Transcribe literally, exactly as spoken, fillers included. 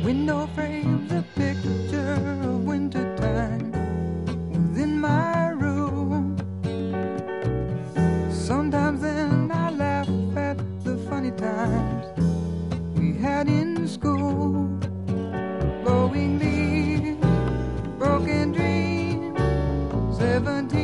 window frames a picture of wintertime within my room. Sometimes then I laugh at the funny times we had in school. Blowing leaves, broken dreams, seventeen